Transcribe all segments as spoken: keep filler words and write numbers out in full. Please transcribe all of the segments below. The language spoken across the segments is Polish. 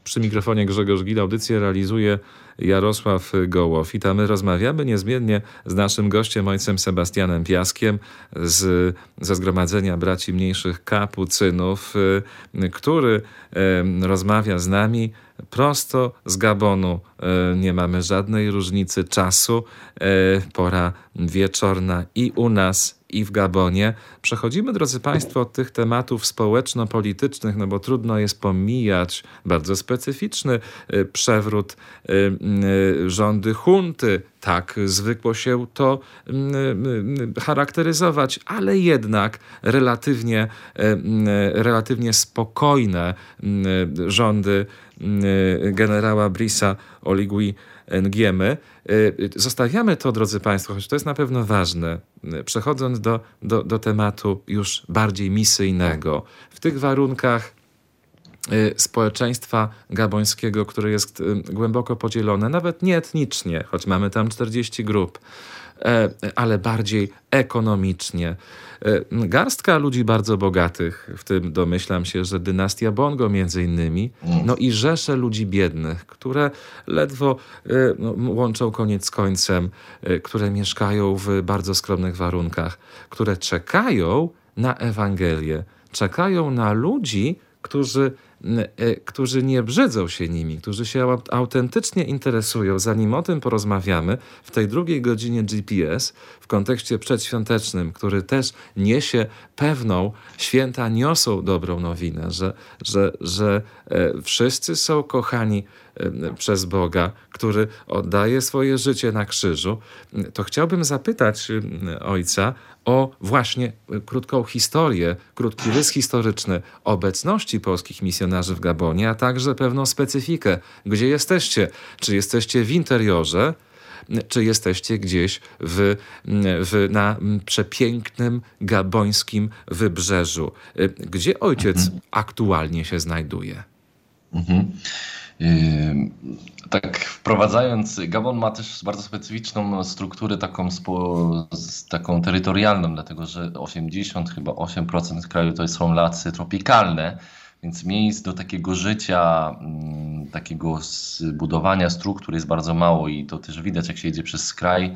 Przy mikrofonie Grzegorz Gil. Audycję realizuje Jarosław Gołofit, a my rozmawiamy niezmiennie z naszym gościem, ojcem Sebastianem Piaskiem z, ze Zgromadzenia Braci Mniejszych Kapucynów, który rozmawia z nami prosto z Gabonu. Nie mamy żadnej różnicy czasu. Pora wieczorna i u nas, i w Gabonie. Przechodzimy, drodzy Państwo, od tych tematów społeczno-politycznych, no bo trudno jest pomijać bardzo specyficzny przewrót rządy junty. Tak zwykło się to charakteryzować, ale jednak relatywnie, relatywnie spokojne rządy generała Brice'a Oligui Nguemy. Zostawiamy to, drodzy Państwo, choć to jest na pewno ważne, przechodząc do, do, do tematu już bardziej misyjnego. W tych warunkach społeczeństwa gabońskiego, które jest głęboko podzielone, nawet nie etnicznie, choć mamy tam czterdzieści grup, ale bardziej ekonomicznie. Garstka ludzi bardzo bogatych, w tym domyślam się, że dynastia Bongo między innymi, no i rzesze ludzi biednych, które ledwo no, łączą koniec z końcem, które mieszkają w bardzo skromnych warunkach, które czekają na Ewangelię, czekają na ludzi, którzy którzy nie brzydzą się nimi, którzy się autentycznie interesują. Zanim o tym porozmawiamy, w tej drugiej godzinie G P S w kontekście przedświątecznym, który też niesie pewną, święta niosą dobrą nowinę, że, że, że wszyscy są kochani przez Boga, który oddaje swoje życie na krzyżu, to chciałbym zapytać ojca o właśnie krótką historię, krótki rys historyczny obecności polskich misjonarzy w Gabonie, a także pewną specyfikę. Gdzie jesteście? Czy jesteście w interiorze? Czy jesteście gdzieś w, w, na przepięknym gabońskim wybrzeżu? Gdzie ojciec mhm. aktualnie się znajduje? Mhm. Yy, tak wprowadzając, Gabon ma też bardzo specyficzną strukturę taką, spo, taką terytorialną, dlatego że osiemdziesiąt chyba osiem procent kraju to są lasy tropikalne, więc miejsc do takiego życia, m, takiego zbudowania struktur jest bardzo mało i to też widać, jak się jedzie przez kraj,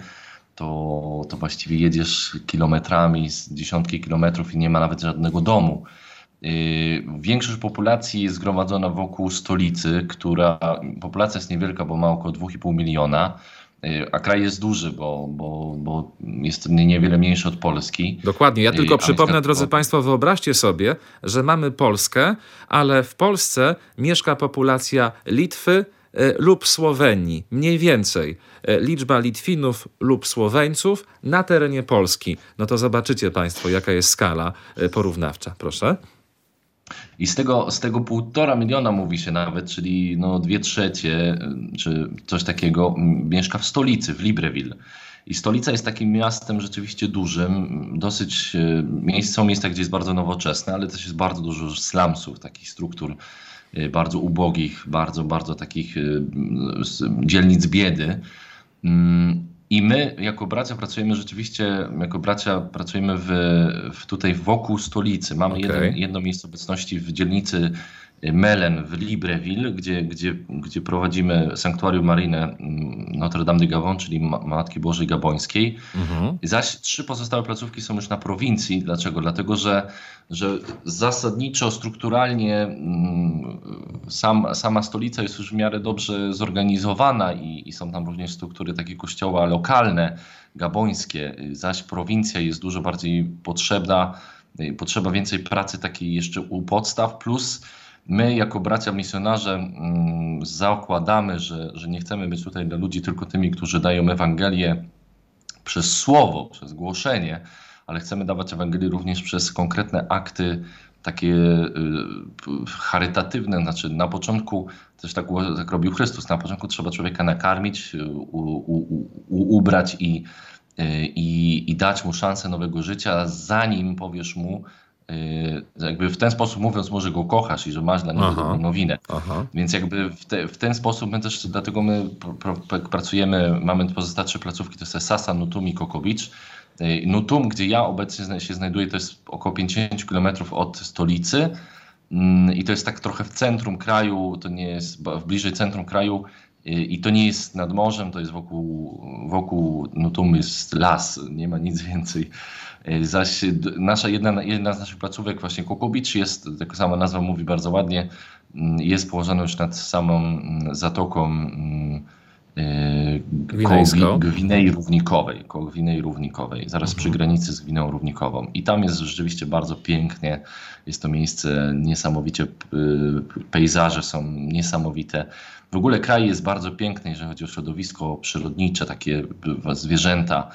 to, to właściwie jedziesz kilometrami, z dziesiątki kilometrów i nie ma nawet żadnego domu. Większość populacji jest zgromadzona wokół stolicy, która populacja jest niewielka, bo ma około dwa i pół miliona, a kraj jest duży, bo, bo, bo jest niewiele mniejszy od Polski. Dokładnie. Ja tylko przypomnę, drodzy Państwo, wyobraźcie sobie, że mamy Polskę, ale w Polsce mieszka populacja Litwy lub Słowenii. Mniej więcej liczba Litwinów lub Słoweńców na terenie Polski. No to zobaczycie Państwo, jaka jest skala porównawcza. Proszę. I z tego, z tego półtora miliona mówi się nawet, czyli no dwie trzecie, czy coś takiego, mieszka w stolicy, w Libreville. I stolica jest takim miastem rzeczywiście dużym, dosyć miejsc, są miejsca, gdzie jest bardzo nowoczesne, ale też jest bardzo dużo slumsów, takich struktur bardzo ubogich, bardzo, bardzo takich dzielnic biedy. I my jako bracia pracujemy rzeczywiście, jako bracia pracujemy w, w tutaj wokół stolicy. Mamy okay. jeden, jedno miejsce obecności w dzielnicy Melen w Libreville, gdzie, gdzie, gdzie prowadzimy sanktuarium maryjne Notre Dame de Gabon, czyli Matki Bożej Gabońskiej. Mhm. Zaś trzy pozostałe placówki są już na prowincji. Dlaczego? Dlatego, że, że zasadniczo, strukturalnie sam, sama stolica jest już w miarę dobrze zorganizowana i, i są tam również struktury takie kościoła lokalne, gabońskie. Zaś prowincja jest dużo bardziej potrzebna, potrzeba więcej pracy takiej jeszcze u podstaw, plus my jako bracia misjonarze mm, zakładamy, że, że nie chcemy być tutaj dla ludzi tylko tymi, którzy dają Ewangelię przez słowo, przez głoszenie, ale chcemy dawać Ewangelię również przez konkretne akty takie y, charytatywne. Znaczy na początku, też tak, tak robił Chrystus, na początku trzeba człowieka nakarmić, u, u, u, ubrać i, y, i, i dać mu szansę nowego życia, zanim powiesz mu, jakby w ten sposób mówiąc, może go kochasz i że masz dla niego aha, dobrą nowinę. Aha. Więc jakby w, te, w ten sposób my też, dlatego my pr pr pracujemy, mamy pozostałe trzy placówki, to jest Sasa, Nutum i Kokobicz. Nutum, gdzie ja obecnie się znajduję, to jest około pięćdziesiąt kilometrów od stolicy. I to jest tak trochę w centrum kraju, to nie jest bliżej centrum kraju i to nie jest nad morzem, to jest wokół, wokół no tu jest las, nie ma nic więcej. Zaś nasza jedna, jedna z naszych placówek, właśnie Cocoa Beach, jest, taka sama nazwa mówi bardzo ładnie, jest położona już nad samą zatoką koło Gwinei Równikowej, koło Gwinei Równikowej, zaraz mhm. przy granicy z Gwineą Równikową. I tam jest rzeczywiście bardzo pięknie, jest to miejsce niesamowicie, pejzaże są niesamowite. W ogóle kraj jest bardzo piękny, jeżeli chodzi o środowisko przyrodnicze, takie zwierzęta,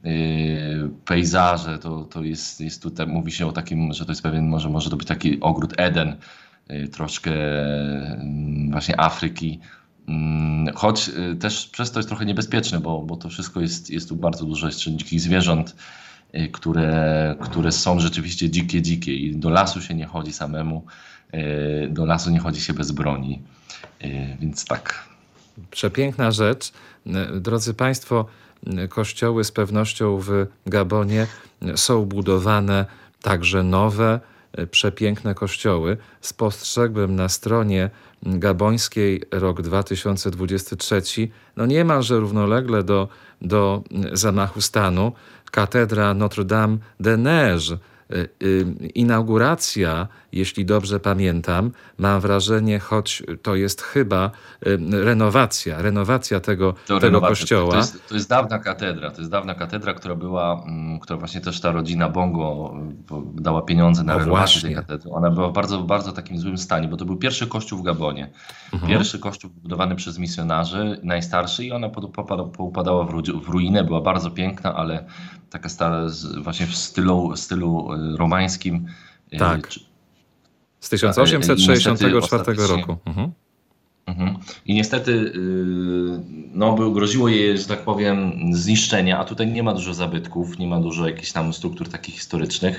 pejzaże, to, to jest, jest tutaj, mówi się o takim, że to jest pewien, może, może to być taki ogród Eden, troszkę właśnie Afryki. Choć też przez to jest trochę niebezpieczne, bo, bo to wszystko jest, jest tu bardzo dużo jeszcze dzikich zwierząt, które, które są rzeczywiście dzikie, dzikie i do lasu się nie chodzi samemu, do lasu nie chodzi się bez broni, więc tak. Przepiękna rzecz. Drodzy Państwo, kościoły z pewnością w Gabonie są budowane, także nowe, przepiękne kościoły. Spostrzegłem na stronie gabońskiej rok dwa tysiące dwudziesty trzeci, no niemalże równolegle do, do zamachu stanu, katedra Notre-Dame de Neige. Inauguracja, jeśli dobrze pamiętam, mam wrażenie, choć to jest chyba renowacja, renowacja tego, tego renowacja. kościoła. To jest, to jest dawna katedra, to jest dawna katedra, która była, która właśnie też ta rodzina Bongo dała pieniądze na no renowację tej katedry. Ona była w bardzo, bardzo takim złym stanie, bo to był pierwszy kościół w Gabonie. Mhm. Pierwszy kościół budowany przez misjonarzy, najstarszy i ona poupadała w ruinę, była bardzo piękna, ale taka stara, właśnie w stylu, stylu romańskim. Tak. Z tysiąc osiemset sześćdziesiątego czwartego roku. Mhm. Mhm. I niestety no, był, groziło jej, że tak powiem, zniszczenia, a tutaj nie ma dużo zabytków, nie ma dużo jakichś tam struktur takich historycznych.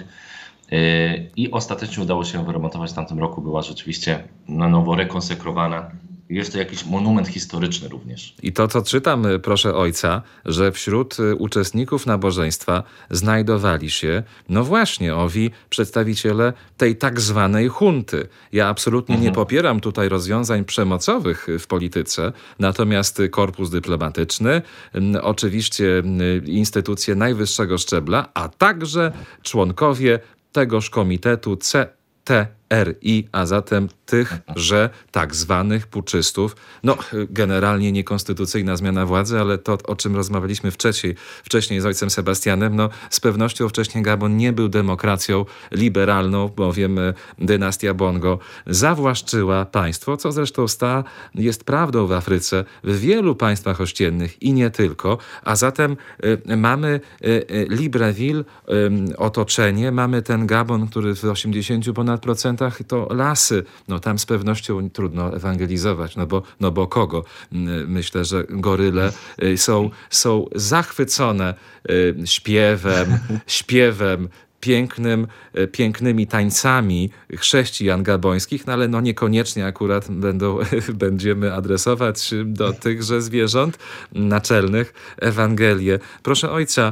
I ostatecznie udało się wyremontować w tamtym roku, była rzeczywiście na nowo rekonsekrowana. Jest to jakiś monument historyczny również. I to, co czytam, proszę ojca, że wśród uczestników nabożeństwa znajdowali się, no właśnie, owi przedstawiciele tej tak zwanej hunty. Ja absolutnie mhm. nie popieram tutaj rozwiązań przemocowych w polityce, natomiast korpus dyplomatyczny, oczywiście instytucje najwyższego szczebla, a także członkowie tegoż komitetu C T R I, a zatem tychże tak zwanych puczystów. No, generalnie niekonstytucyjna zmiana władzy, ale to, o czym rozmawialiśmy wcześniej, wcześniej z ojcem Sebastianem, no z pewnością wcześniej Gabon nie był demokracją liberalną, bowiem dynastia Bongo zawłaszczyła państwo, co zresztą sta jest prawdą w Afryce, w wielu państwach ościennych i nie tylko, a zatem y, mamy y, y, Libreville, y, otoczenie, mamy ten Gabon, który w osiemdziesięciu ponad procentach to lasy, no tam z pewnością trudno ewangelizować, no bo, no bo kogo? Myślę, że goryle są, są zachwycone śpiewem, śpiewem, pięknym, pięknymi tańcami chrześcijan gabońskich, no ale no niekoniecznie akurat będą, będziemy adresować do tychże zwierząt naczelnych Ewangelię. Proszę ojca,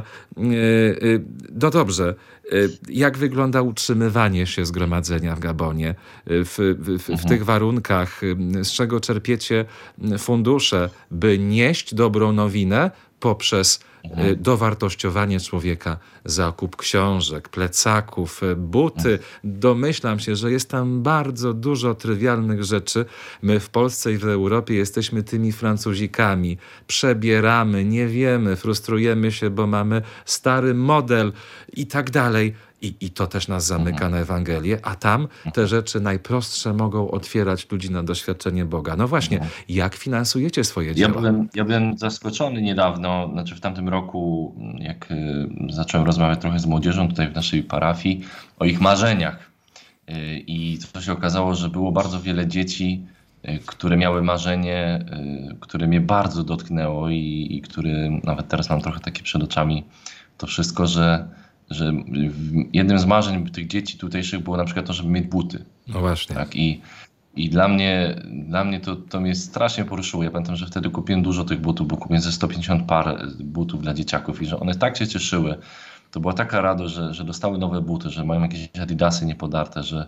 no dobrze, jak wygląda utrzymywanie się zgromadzenia w Gabonie w, w, w, w tych warunkach? Z czego czerpiecie fundusze, by nieść dobrą nowinę poprzez dowartościowanie człowieka, zakup książek, plecaków, buty. Domyślam się, że jest tam bardzo dużo trywialnych rzeczy. My w Polsce i w Europie jesteśmy tymi Francuzikami. Przebieramy, nie wiemy, frustrujemy się, bo mamy stary model i tak dalej. I, I to też nas zamyka na Ewangelię, a tam te rzeczy najprostsze mogą otwierać ludzi na doświadczenie Boga. No właśnie, jak finansujecie swoje dzieła? Ja byłem, ja byłem zaskoczony niedawno, znaczy w tamtym roku, jak y, zacząłem rozmawiać trochę z młodzieżą tutaj w naszej parafii o ich marzeniach. Y, I to się okazało, że było bardzo wiele dzieci, y, które miały marzenie, y, które mnie bardzo dotknęło i, i które nawet teraz mam trochę takie przed oczami to wszystko, że że jednym z marzeń tych dzieci tutejszych było na przykład to, żeby mieć buty. No właśnie. Tak, i, i dla mnie, dla mnie to, to mnie strasznie poruszyło. Ja pamiętam, że wtedy kupiłem dużo tych butów, bo kupiłem ze sto pięćdziesiąt par butów dla dzieciaków i że one tak się cieszyły. To była taka radość, że, że dostały nowe buty, że mają jakieś adidasy niepodarte, że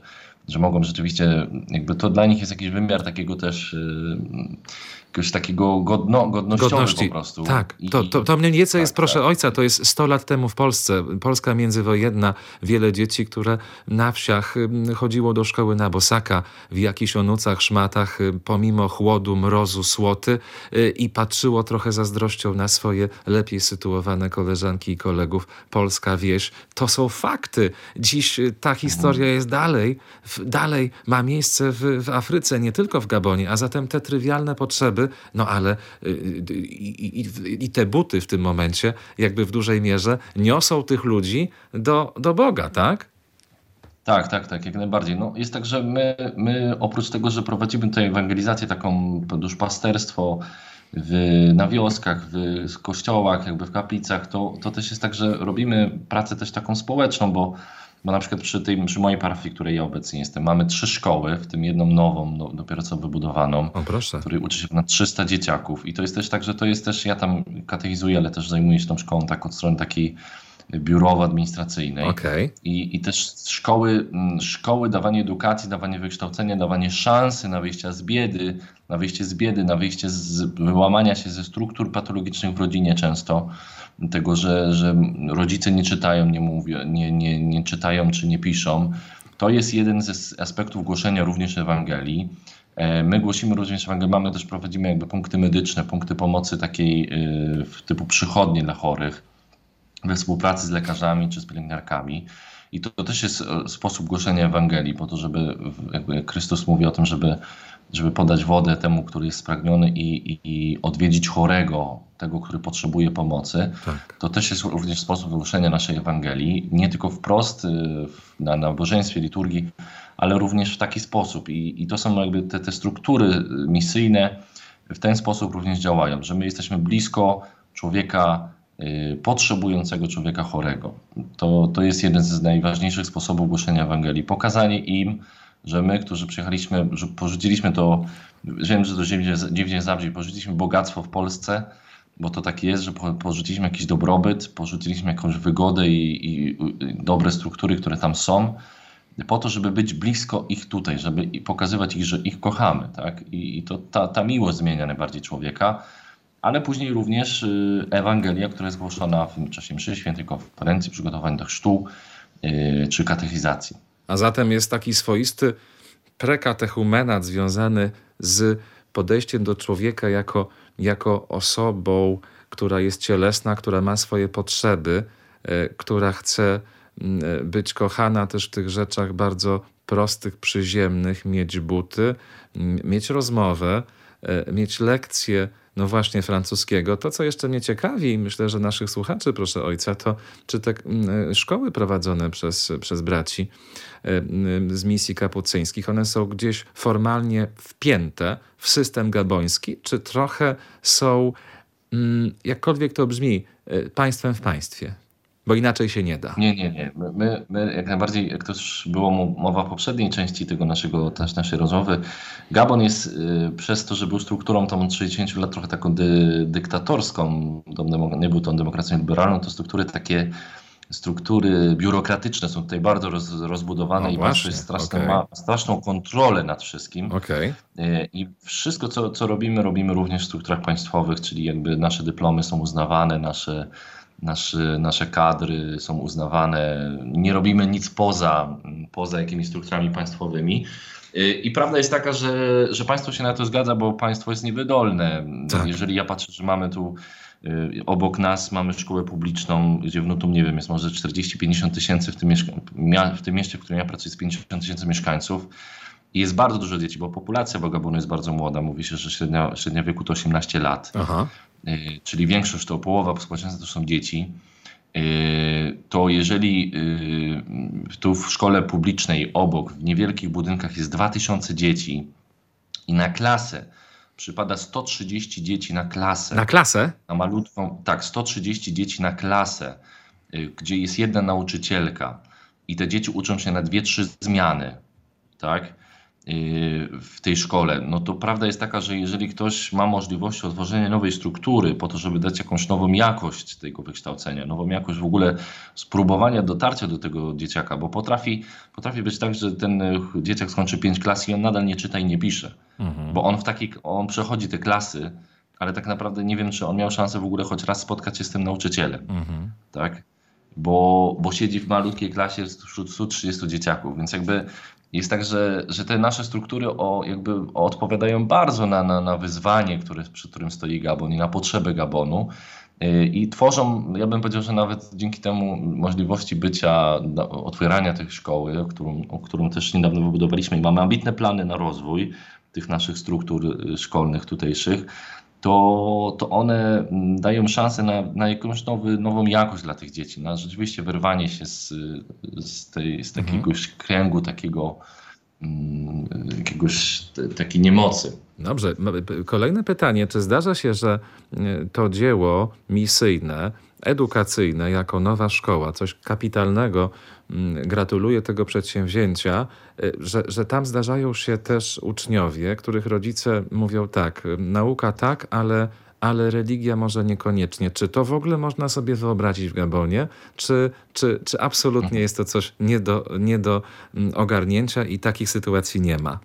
że mogą rzeczywiście, jakby to dla nich jest jakiś wymiar takiego też, yy, jakiegoś takiego godno, godnościowy Godności. po prostu. Tak, I, to, to, to mniej więcej tak, jest, proszę tak. ojca, to jest sto lat temu w Polsce. Polska międzywojenna, wiele dzieci, które na wsiach ym, chodziło do szkoły na bosaka, w jakichś onucach, szmatach, y, pomimo chłodu, mrozu, słoty y, i patrzyło trochę zazdrością na swoje lepiej sytuowane koleżanki i kolegów. Polska wieś, to są fakty. Dziś y, ta historia jest dalej, w, dalej ma miejsce w, w Afryce, nie tylko w Gabonie, a zatem te trywialne potrzeby, no ale y, y, i, i, i te buty w tym momencie jakby w dużej mierze niosą tych ludzi do, do Boga, tak? Tak, tak, tak, jak najbardziej. No, jest tak, że my, my oprócz tego, że prowadzimy tutaj ewangelizację, taką duszpasterstwo w, na wioskach, w kościołach, jakby w kaplicach, to, to też jest tak, że robimy pracę też taką społeczną, bo, bo na przykład przy, tej, przy mojej parafii, w której ja obecnie jestem, mamy trzy szkoły, w tym jedną nową, no, dopiero co wybudowaną, O, proszę. w której uczy się ponad trzysta dzieciaków. I to jest też tak, że to jest też, ja tam katechizuję, ale też zajmuję się tą szkołą tak od strony takiej biurowo-administracyjnej. Okej. I, I też szkoły, mm, szkoły, dawanie edukacji, dawanie wykształcenia, dawanie szansy na wyjście z biedy, na wyjście z biedy, na wyjście z wyłamania się ze struktur patologicznych w rodzinie często. Tego, że, że rodzice nie czytają, nie mówią, nie, nie, nie czytają czy nie piszą. To jest jeden z aspektów głoszenia również Ewangelii. E, My głosimy również Ewangelię, mamy też, prowadzimy jakby punkty medyczne, punkty pomocy takiej y, typu przychodnie dla chorych, we współpracy z lekarzami czy z pielęgniarkami. I to, to też jest e, sposób głoszenia Ewangelii, po to, żeby, w- jakby Chrystus mówi o tym, żeby, żeby podać wodę temu, który jest spragniony i, i, i odwiedzić chorego, tego, który potrzebuje pomocy. Tak. To też jest również sposób głoszenia naszej Ewangelii, nie tylko wprost y, w- na nabożeństwie, liturgii, ale również w taki sposób. I, i to są jakby te, te struktury y, misyjne w ten sposób również działają, że my jesteśmy blisko człowieka y, potrzebującego, człowieka chorego. To, to jest jeden z najważniejszych sposobów głoszenia Ewangelii. Pokazanie im, że my, którzy przyjechaliśmy, że porzuciliśmy to, wiem, że to dziwnie, dziwnie zabrzmi, porzuciliśmy bogactwo w Polsce, bo to tak jest, że po- porzuciliśmy jakiś dobrobyt, porzuciliśmy jakąś wygodę i, i, i dobre struktury, które tam są, po to, żeby być blisko ich tutaj, żeby i pokazywać ich, że ich kochamy, tak? I, i to ta, ta miłość zmienia najbardziej człowieka, ale później również y, Ewangelia, która jest głoszona w czasie mszy świętej, konferencji, przygotowań do chrztu y, czy katechizacji. A zatem jest taki swoisty prekatechumenat związany z podejściem do człowieka jako, jako osobą, która jest cielesna, która ma swoje potrzeby, e, która chce mm, e, być kochana też w tych rzeczach bardzo prostych, przyziemnych, mieć buty, m, mieć rozmowę, e, mieć lekcje, no właśnie francuskiego. To, co jeszcze mnie ciekawi, i myślę, że naszych słuchaczy, proszę ojca, to czy te mm, szkoły prowadzone przez, przez braci e, m, z misji kapucyńskich, one są gdzieś formalnie wpięte w system gaboński, czy trochę są, mm, jakkolwiek to brzmi, e, państwem w państwie? Bo inaczej się nie da. Nie, nie, nie. My, my, my jak najbardziej, jak to już było mo- mowa w poprzedniej części tego naszego, też naszej rozmowy, Gabon jest y, przez to, że był strukturą tą od sześćdziesięciu lat trochę taką dy, dyktatorską, tą demo, nie był tą demokracją liberalną, to struktury takie, struktury biurokratyczne są tutaj bardzo roz, rozbudowane O, i właśnie, państwo jest straszną, okej. ma straszną kontrolę nad wszystkim. Okej. Y, I wszystko, co, co robimy, robimy również w strukturach państwowych, czyli jakby nasze dyplomy są uznawane, nasze, nasze, nasze kadry są uznawane. Nie robimy nic poza, poza jakimiś strukturami państwowymi. Y, I prawda jest taka, że, że państwo się na to zgadza, bo państwo jest niewydolne. Tak. Jeżeli ja patrzę, że mamy tu y, obok nas mamy szkołę publiczną, gdzie w Nutum, nie wiem, jest może czterdzieści pięćdziesiąt tysięcy, w tym, mieszka- mia- w tym mieście, w którym ja pracuję, jest pięćdziesiąt tysięcy mieszkańców. I jest bardzo dużo dzieci, bo populacja Gabonu jest bardzo młoda. Mówi się, że średnia, średnia wieku to osiemnaście lat. Aha. Y, czyli większość, to połowa społeczeństwa to są dzieci. Y, To jeżeli y, tu w szkole publicznej obok, w niewielkich budynkach jest dwa tysiące dzieci i na klasę przypada sto trzydzieści dzieci na klasę, Na klasę? na malutką, tak, sto trzydzieści dzieci na klasę, y, gdzie jest jedna nauczycielka i te dzieci uczą się na dwie, trzy zmiany, tak? w tej szkole, no to prawda jest taka, że jeżeli ktoś ma możliwość otworzenia nowej struktury po to, żeby dać jakąś nową jakość tego wykształcenia, nową jakość w ogóle spróbowania dotarcia do tego dzieciaka, bo potrafi, potrafi być tak, że ten dzieciak skończy pięć klas i on nadal nie czyta i nie pisze, mhm. bo on w takiej, on przechodzi te klasy, ale tak naprawdę nie wiem, czy on miał szansę w ogóle choć raz spotkać się z tym nauczycielem, mhm. tak? Bo, bo siedzi w malutkiej klasie wśród stu trzydziestu dzieciaków, więc jakby jest tak, że, że te nasze struktury o, jakby odpowiadają bardzo na, na, na wyzwanie, które, przy którym stoi Gabon i na potrzeby Gabonu i tworzą, ja bym powiedział, że nawet dzięki temu możliwości bycia, otwierania tych szkoły, o którym, o którym też niedawno wybudowaliśmy i mamy ambitne plany na rozwój tych naszych struktur szkolnych tutejszych, to, to one dają szansę na, na jakąś nowy, nową jakość dla tych dzieci, na rzeczywiście wyrwanie się z, z, tej, z jakiegoś mhm. kręgu takiego um, jakiegoś t- takiej niemocy. Dobrze. Kolejne pytanie. Czy zdarza się, że to dzieło misyjne, edukacyjne jako nowa szkoła, coś kapitalnego, gratuluję tego przedsięwzięcia, że, że tam zdarzają się też uczniowie, których rodzice mówią tak, nauka tak, ale, ale religia może niekoniecznie. Czy to w ogóle można sobie wyobrazić w Gabonie? Czy, czy, czy absolutnie jest to coś nie do, nie do ogarnięcia i takich sytuacji nie ma?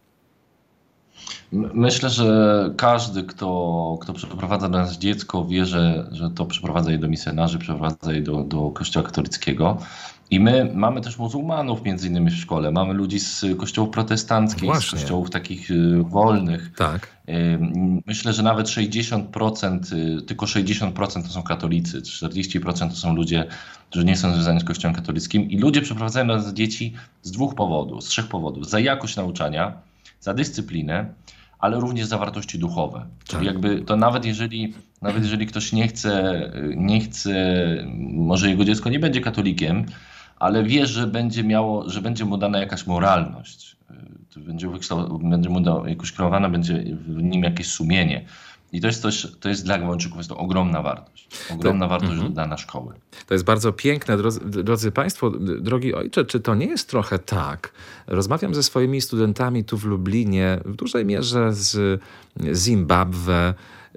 Myślę, że każdy, kto, kto przeprowadza do nas dziecko, wie, że, że to przeprowadza je do misjonarzy, przeprowadza je do, do kościoła katolickiego. I my mamy też muzułmanów między innymi w szkole. Mamy ludzi z kościołów protestanckich, Właśnie. z kościołów takich wolnych. Tak. Myślę, że nawet sześćdziesiąt procent, tylko sześćdziesiąt procent to są katolicy, czterdzieści procent to są ludzie, którzy nie są związani z kościołem katolickim. I ludzie przeprowadzają nas dzieci z dwóch powodów, z trzech powodów. Za jakość nauczania, za dyscyplinę, ale również za wartości duchowe. Czyli tak. jakby to nawet jeżeli, nawet jeżeli ktoś nie chce, nie chce, może jego dziecko nie będzie katolikiem, ale wie, że będzie miało, że będzie mu dana jakaś moralność, to będzie, będzie mu da, jakoś kreowana, będzie w nim jakieś sumienie. I to jest coś, to jest dla Gabończyków jest to ogromna wartość. Ogromna to, wartość mm-hmm. dana szkoły. To jest bardzo piękne, drodzy, drodzy Państwo, drogi ojcze, czy to nie jest trochę tak? Rozmawiam ze swoimi studentami tu w Lublinie, w dużej mierze z Zimbabwe,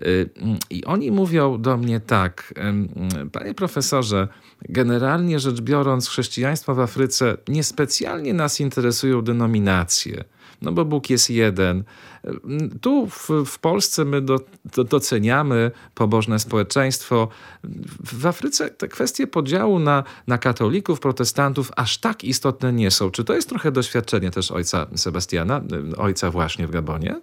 i oni mówią do mnie tak, panie profesorze, generalnie rzecz biorąc, chrześcijaństwo w Afryce niespecjalnie nas interesują denominacje. No bo Bóg jest jeden. Tu w, w Polsce my do, do, doceniamy pobożne społeczeństwo. W Afryce te kwestie podziału na, na katolików, protestantów aż tak istotne nie są. Czy to jest trochę doświadczenie też ojca Sebastiana, ojca właśnie w Gabonie?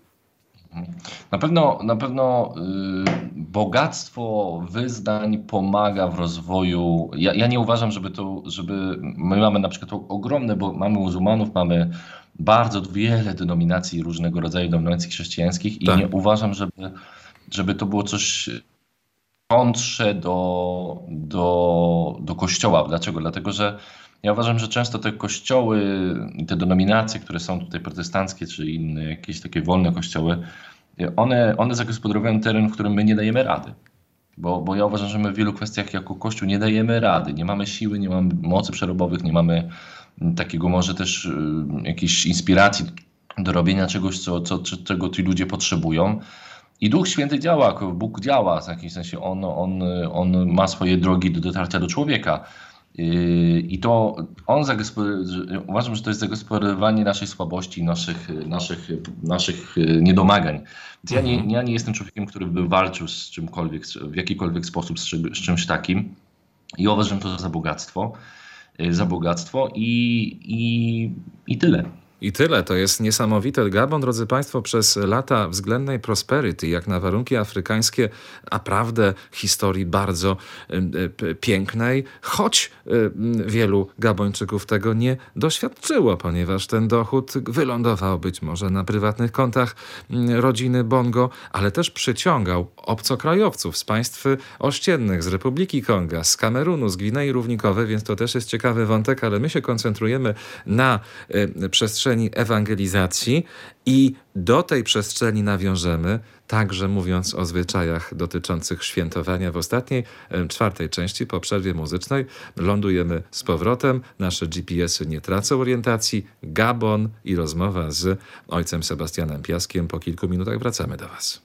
Na pewno, na pewno yy, bogactwo wyznań pomaga w rozwoju. Ja, ja nie uważam, żeby to, żeby my mamy na przykład ogromne, bo mamy muzułmanów, mamy bardzo wiele denominacji, różnego rodzaju denominacji chrześcijańskich i tak. nie uważam, żeby, żeby to było coś kontrze do, do, do kościoła. Dlaczego? Dlatego, że ja uważam, że często te kościoły i te denominacje, które są tutaj protestanckie czy inne jakieś takie wolne kościoły, one, one zagospodarowują teren, w którym my nie dajemy rady. Bo, bo ja uważam, że my w wielu kwestiach jako Kościół nie dajemy rady. Nie mamy siły, nie mamy mocy przerobowych, nie mamy takiego może też y, jakiejś inspiracji do robienia czegoś, co, co, czego ci ludzie potrzebują. I Duch Święty działa, Bóg działa, w jakimś sensie on, on, on ma swoje drogi do dotarcia do człowieka. I to on uważam, że to jest zagospodarowanie naszej słabości, naszych, naszych, naszych niedomagań. Więc ja, nie, ja nie jestem człowiekiem, który by walczył z czymkolwiek, w jakikolwiek sposób z, czym, z czymś takim. I uważam to za bogactwo, za bogactwo i, i, i tyle. I tyle. To jest niesamowite. Gabon, drodzy Państwo, przez lata względnej prosperity, jak na warunki afrykańskie, a prawdę historii bardzo y, pięknej, choć y, wielu Gabończyków tego nie doświadczyło, ponieważ ten dochód wylądował być może na prywatnych kontach y, rodziny Bongo, ale też przyciągał obcokrajowców z państw ościennych, z Republiki Konga, z Kamerunu, z Gwinei Równikowej, więc to też jest ciekawy wątek, ale my się koncentrujemy na y, przestrzeni przestrzeni ewangelizacji i do tej przestrzeni nawiążemy, także mówiąc o zwyczajach dotyczących świętowania. W ostatniej, czwartej części po przerwie muzycznej lądujemy z powrotem. Nasze G P S-y nie tracą orientacji. Gabon i rozmowa z ojcem Sebastianem Piaskiem. Po kilku minutach wracamy do Was.